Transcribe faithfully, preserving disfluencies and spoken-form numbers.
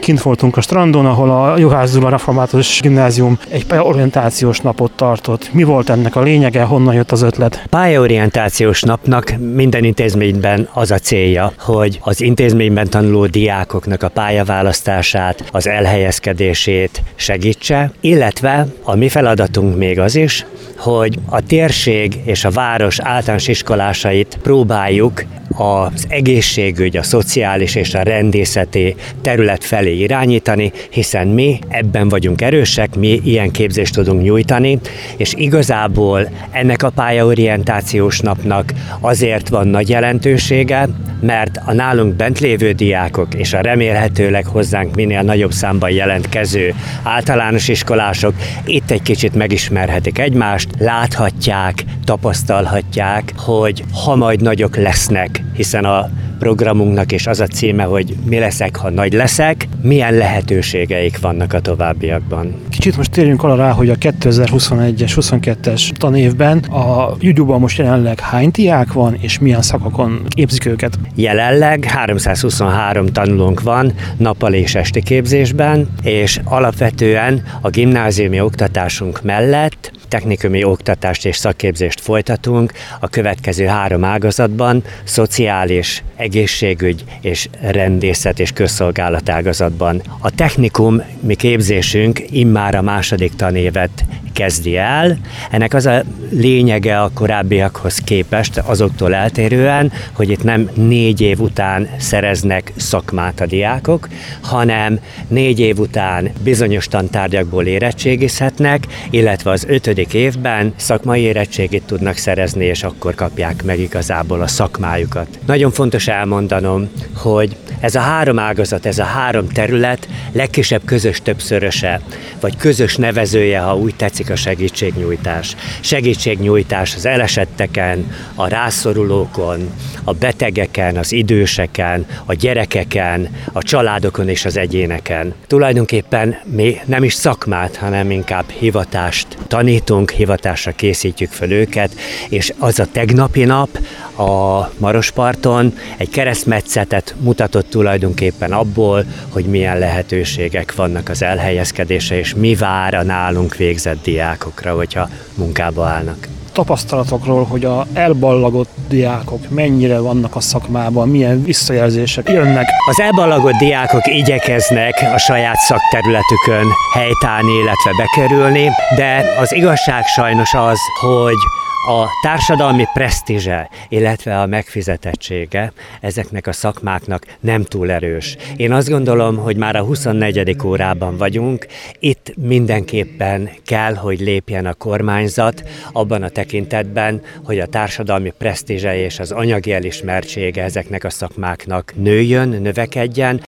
Kint voltunk a strandon, ahol a Juhász Gyula Református Gimnázium egy pályaorientációs napot tartott. Mi volt ennek a lényege, honnan jött az ötlet? Pályaorientációs napnak minden intézményben az a célja, hogy az intézményben tanuló diákoknak a pályaválasztását, az elhelyezkedését segítse, illetve a mi feladatunk még az is, hogy a térség és a város általános iskolásait próbáljuk az egészségügy, a szociális és a rendészeti terület felé irányítani, hiszen mi ebben vagyunk erősek, mi ilyen képzést tudunk nyújtani, és igazából ennek a pályaorientációs napnak azért van nagy jelentősége, mert a nálunk bent lévő diákok és a remélhetőleg hozzánk minél nagyobb számban jelentkező általános iskolások itt egy kicsit megismerhetik egymást, láthatják, tapasztalhatják, hogy ha majd nagyok lesznek, hiszen a programunknak is az a címe, hogy mi leszek, ha nagy leszek, milyen lehetőségeik vannak a továbbiakban. Kicsit most térjünk arra rá, hogy a kétezer-huszonegyes huszonkettes tanévben a Jugyúban most jelenleg hány diák van, és milyen szakokon képzik őket? Jelenleg háromszázhuszonhárom tanulónk van nappali és esti képzésben, és alapvetően a gimnáziumi oktatásunk mellett technikumi oktatást és szakképzést folytatunk a következő három ágazatban, szociális, egészségügy és rendészet és közszolgálat ágazatban. A technikum mi képzésünk immár a második tanévet kezdi el. Ennek az a lényege a korábbiakhoz képest, azoktól eltérően, hogy itt nem négy év után szereznek szakmát a diákok, hanem négy év után bizonyos tantárgyakból érettségizhetnek, illetve az ötödik évben szakmai érettségit tudnak szerezni, és akkor kapják meg igazából a szakmájukat. Nagyon fontos elmondanom, hogy ez a három ágazat, ez a három terület legkisebb közös többszöröse, vagy közös nevezője, ha úgy tetszik, a segítségnyújtás. Segítségnyújtás az elesetteken, a rászorulókon, a betegeken, az időseken, a gyerekeken, a családokon és az egyéneken. Tulajdonképpen mi nem is szakmát, hanem inkább hivatást tanítunk, hivatásra készítjük fel őket, és az a tegnapi nap a Marosparton egy keresztmetszetet mutatott tulajdonképpen abból, hogy milyen lehetőségek vannak az elhelyezkedésre, és mi vár a nálunk végzett diákokra, hogyha munkába állnak. Tapasztalatokról, hogy a elballagott diákok mennyire vannak a szakmában, milyen visszajelzések jönnek. Az elballagott diákok igyekeznek a saját szakterületükön helytállni, illetve bekerülni, de az igazság sajnos az, hogy a társadalmi presztízse, illetve a megfizetettsége ezeknek a szakmáknak nem túl erős. Én azt gondolom, hogy már a huszonnegyedik órában vagyunk, itt mindenképpen kell, hogy lépjen a kormányzat abban a tekintetben, hogy a társadalmi presztízse és az anyagi elismertsége ezeknek a szakmáknak nőjön, növekedjen.